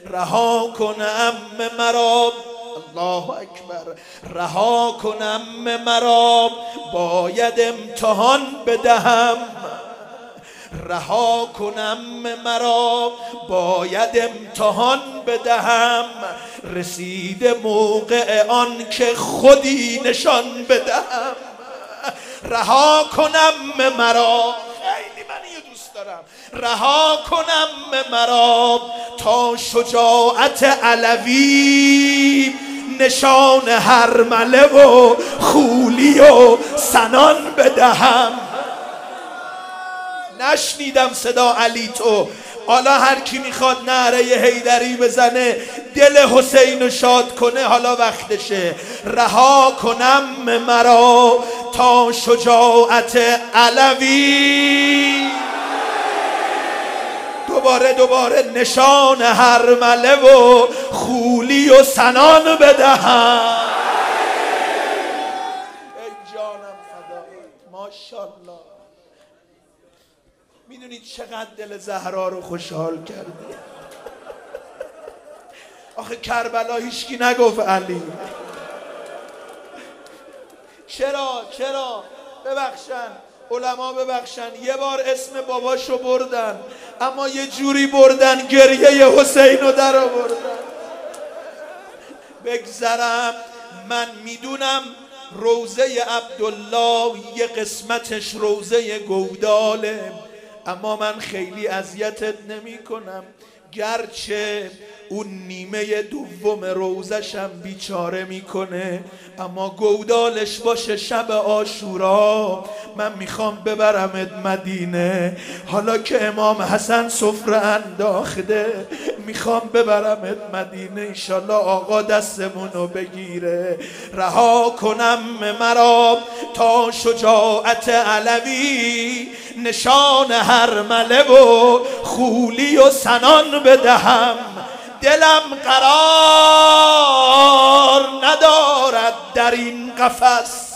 رها کنم مرا، الله اکبر، رها کنم مرا باید امتحان بدهم، رها کنم مرا باید امتحان بدهم، رسیده موقع آن که خودی نشان بدهم، رها کنم مرا، خیلی من اینو دوست دارم، رها کنم مرا تا شجاعت علوی نشان هرمله و خولی و سنان بدهم. نشنیدم صدا علی تو، حالا هر کی میخواد نعره حیدری بزنه دل حسین رو شاد کنه حالا وقتشه. رها کنم مرا تا شجاعت علوی دوباره نشان هرمله و خولی و سنان بدهم. ای جانم فدایت، ماشاءالله. میدونید چقدر دل زهرا رو خوشحال کردی؟ آخه کربلا هیچکی نگفت علی. چرا ببخشن علما، ببخشن یه بار اسم باباشو بردن اما یه جوری بردن گریه حسین رو در آوردن. بگذرم، من میدونم روزه عبدالله یه قسمتش روزه گوداله، اما من خیلی اذیتت نمی کنم، گرچه اون نیمه دوم روزشم بیچاره میکنه، اما گودالش باشه شب عاشورا من میخوام ببرمت مدینه. حالا که امام حسن سفره انداخته میخوام ببرمت مدینه، انشالله آقا دستمونو بگیره. رها کنم مرا تا شجاعت علوی نشان هرمله و خولی و سنان بدهم، دلم قرار ندارد در این قفس،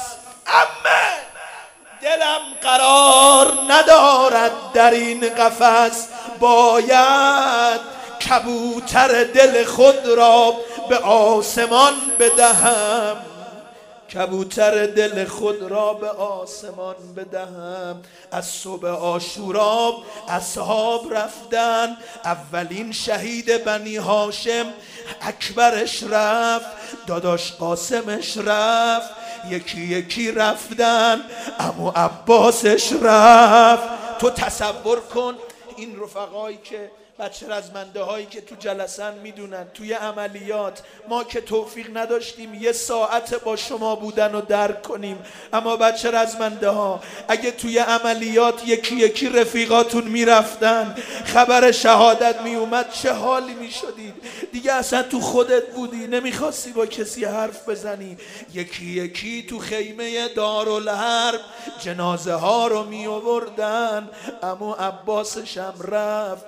دلم قرار ندارد در این قفس، باید کبوتر دل خود را به آسمان بدهم، کبوتر دل خود را به آسمان بدهم. از صبح عاشورا اصحاب رفتن، اولین شهید بنی هاشم اکبرش رفت، داداش قاسمش رفت، یکی یکی رفتن، عمو عباسش رفت. تو تصور کن این رفقایی که بچه رزمنده هایی که تو جلسن میدونن توی عملیات ما که توفیق نداشتیم یه ساعت با شما بودن و درک کنیم، اما بچه رزمنده ها اگه توی عملیات یکی یکی رفیقاتون میرفتن خبر شهادت میومد چه حالی میشدید دیگه، اصلا تو خودت بودی نمیخواستی با کسی حرف بزنی. یکی یکی تو خیمه دارالحرب جنازه ها رو می آوردن، عمو عباسش هم رفت.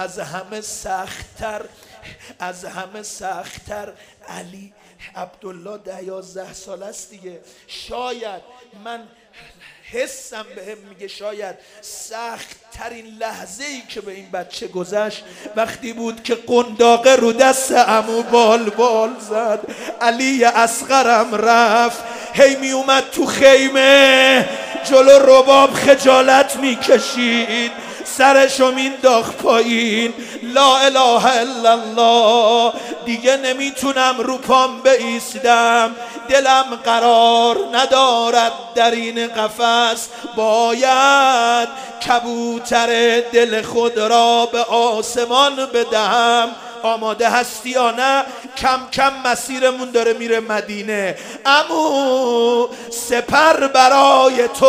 از همه سخت‌تر علی عبدالله 11 سال است دیگه، شاید من حسم بهم میگه شاید سخت ترین لحظه ای که به این بچه گذشت وقتی بود که قنداقه رو دست عمو بال زد. علی اصغرم رفت، هی می اومد تو خیمه جلو رباب خجالت میکشید، سرشو مینداخت پایین، لا اله الا الله، دیگه نمیتونم رو پام بایستم، دلم قرار ندارد در این قفس، باید کبوتر دل خود را به آسمان بدهم. آماده هستی یا نه؟ کم کم مسیرمون داره میره مدینه. عمو سپر برای تو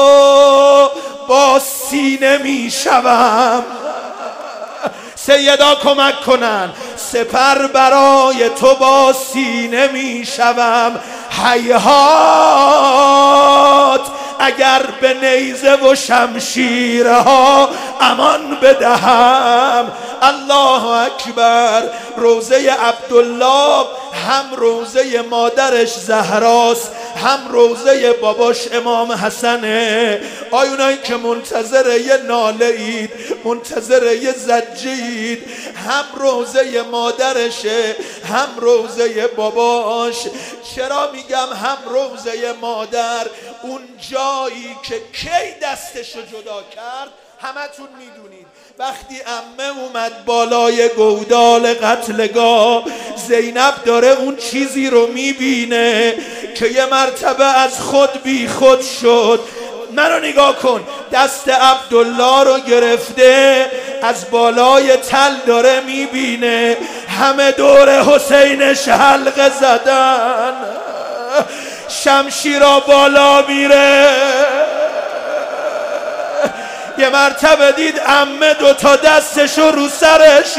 با سینه میشوم، سیدا کمک کنن، سپر برای تو با سینه میشوم، هیهات اگر به نیزه و شمشیرها امان بدهم. الله اکبر. روزه عبدالله هم روزه مادرش زهراست، هم روزه باباش امام حسنه. آیونایی که منتظر یه ناله اید، منتظر یه زجه اید، هم روزه مادرشه هم روزه باباش. چرا میگم هم روزه مادر؟ اون جایی که کی دستشو جدا کرد همتون میدونید. وقتی عمه اومد بالای گودال قتلگاه، زینب داره اون چیزی رو میبینه که یه مرتبه از خود بی خود شد. منو نگاه کن، دست عبدالله رو گرفته از بالای تل داره میبینه همه دور حسینش حلقه زدن، شمشیرا بالا میره. یه مرتبه دید عمه دوتا دستشو رو سرش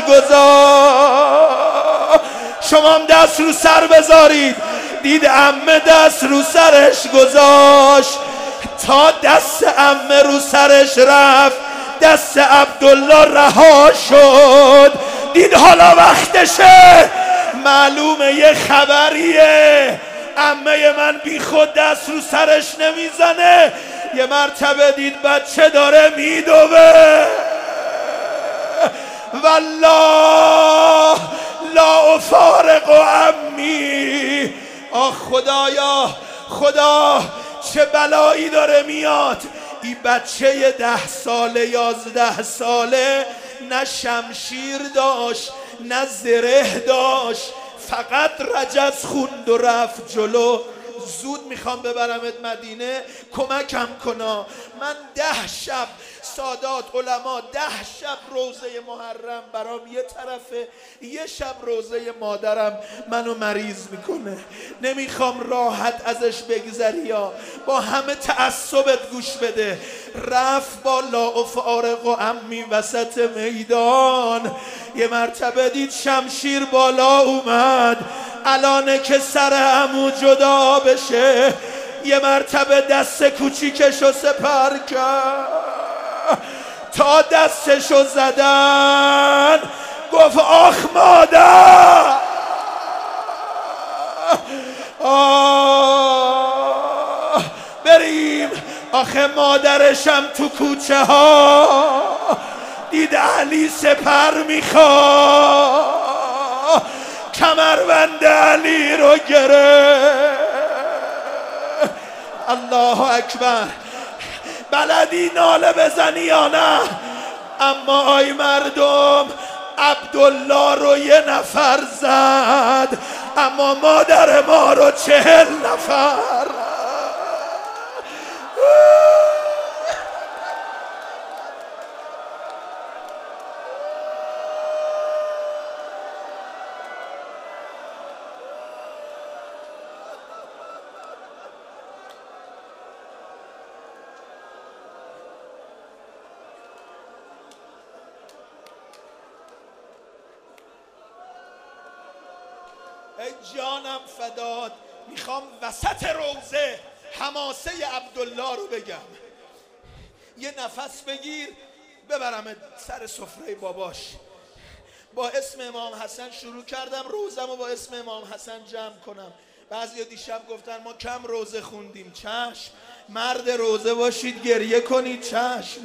گذاشت. شما هم دست رو سر بذارید. دید عمه دست رو سرش گذاشت، تا دست عمه رو سرش رفت دست عبدالله رها شد. دید حالا وقتشه. معلومه یه خبریه، عمه من بی خود دست رو سرش نمیزنه. یه مرتبه دید بچه داره میدوه. والله لا افارق عمی. آه خدایا، خدا چه بلایی داره میاد. این بچه 10 ساله 11 ساله نه شمشیر داشت نه زره داشت، فقط رجز خوند و رفت جلو. زود میخوام ببرمت مدینه، کمکم کنا. من 10 شب سادات علما 10 شب روزه محرم برام یه طرفه، یه شب روزه مادرم منو مریض میکنه. نمیخوام راحت ازش بگذری، یا با همه تعصبت گوش بده. رفت با لا افارق و عمی وسط میدان. یه مرتبه دید شمشیر بالا اومد، الانه که سر عمو جدا بشه. یه مرتبه دست کوچیکشو سپر کرد، تا دستشو زدن گفت آخ مادر. بریم. آخه مادرشم تو کوچه ها دید علی سپر میخواد، کمربند علی رو گرفت. الله اکبر. بلدی ناله بزنی یا نه؟ اما آی مردم، عبدالله رو یه نفر زد، اما مادر ما رو 40 نفر. ای جانم فداد. میخوام وسط روزه حماسه عبدالله رو بگم. یه نفس بگیر ببرم سر سفره باباش. با اسم امام حسن شروع کردم روزم و با اسم امام حسن جمع کنم. بعضی دیشب گفتن ما کم روزه خوندیم. چشم. مرد روزه باشید گریه کنید. چشم.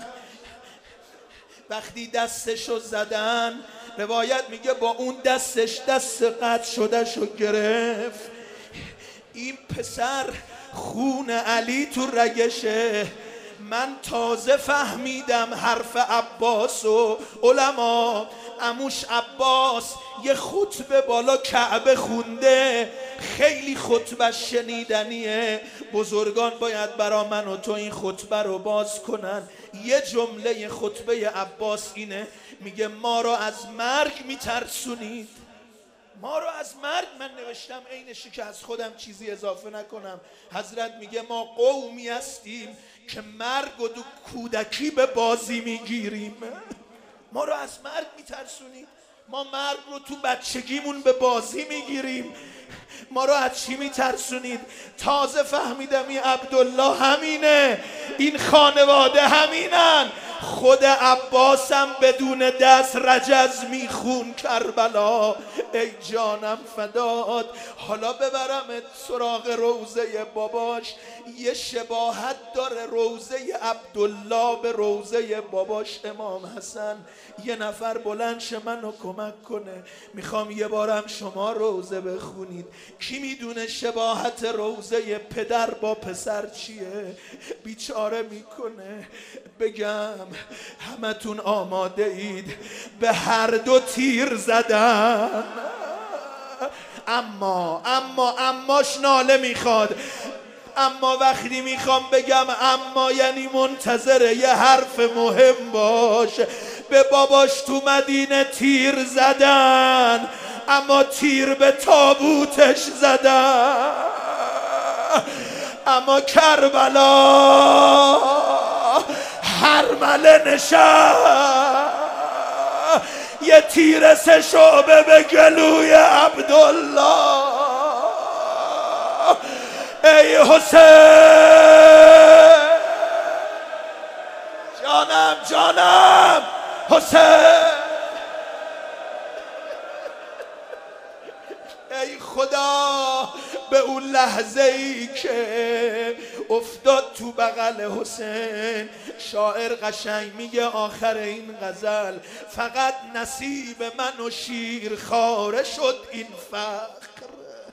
وقتی دستشو زدن، روایت میگه با اون دستش دست قطع شده شو گرفت. این پسر خون علی تو رگشه. من تازه فهمیدم حرف عباس و علما. عموش عباس یه خطبه بالا کعبه خونده، خیلی خطبه شنیدنیه. بزرگان باید برا من و تو این خطبه رو باز کنن. یه جمله خطبه عباس اینه، میگه ما رو از مرگ میترسونید. ما رو از مرگ. من نوشتم عینشی که از خودم چیزی اضافه نکنم. حضرت میگه ما قومی هستیم که مرگ و دو کودکی به بازی میگیریم. ما رو از مرگ میترسونید. ما مرگ رو تو بچگیمون به بازی میگیریم. ما رو از چی میترسونید؟ تازه فهمیدم این عبدالله همینه، این خانواده همینن. خود عباسم بدون دست رجز میخون کربلا. ای جانم فداد. حالا ببرمت سراغ روزه باباش. یه شباهت داره روزه عبدالله به روزه باباش امام حسن. یه نفر بلند شه منو کمک کنه، میخوام یه بارم شما روزه بخونید. کی میدونه شباهت روزه پدر با پسر چیه؟ بیچاره میکنه. بگم همتون آماده اید به هر دو تیر زدن. اماش ناله میخواد. اما وقتی میخوام بگم اما یعنی منتظر یه حرف مهم باش. به باباش تو مدینه تیر زدن، اما تیر به تابوتش زدن. اما کربلا هرمله نشست، یه تیر 3 شعبه به گلوی عبدالله. ای حسین، جانم حسین. ای خدا، به اون لحظه ای که افتاد تو بغل حسین، شاعر قشنگ میگه آخر این غزل: فقط نصیب من و شیر خاره شد این فخر.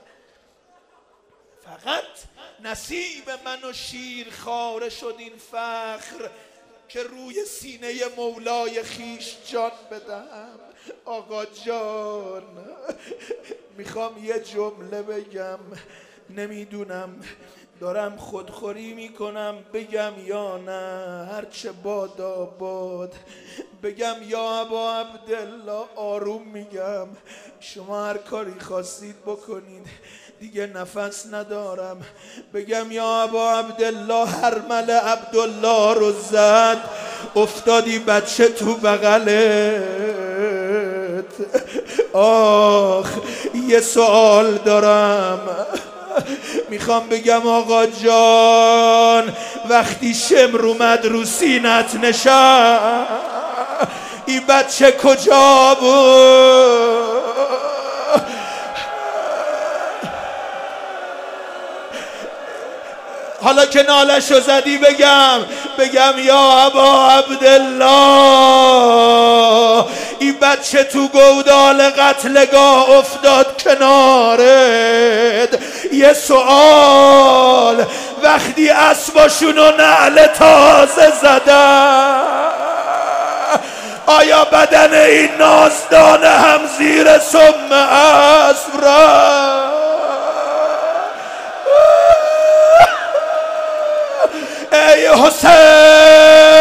فقط نصیب من و شیر خاره شد این فخر، که روی سینه مولای خیش جان بدم. آقا جان، میخوام یه جمله بگم، نمیدونم دارم خودخوری میکنم بگم یا نه. هرچه بادا باد بگم یا ابا عبدالله. آروم میگم، شما هر کاری خواستید بکنید، دیگه نفس ندارم. بگم یا ابا عبدالله، هرمل عبدالله رو زد، افتادی بچه تو بغلت. آخ، یه سوال دارم، میخوام بگم آقا جان، وقتی شمر اومد رو سینت نشست، این بچه کجا بود؟ حالا که نالشو زدی بگم یا ابا عبدالله، این بچه تو گودال قتلگاه افتاد کنارت. یه سوال، وقتی اسباشونو نعل تازه زدن، آیا بدن این نازدانه هم زیر سم اسب رفت؟ ای حسین،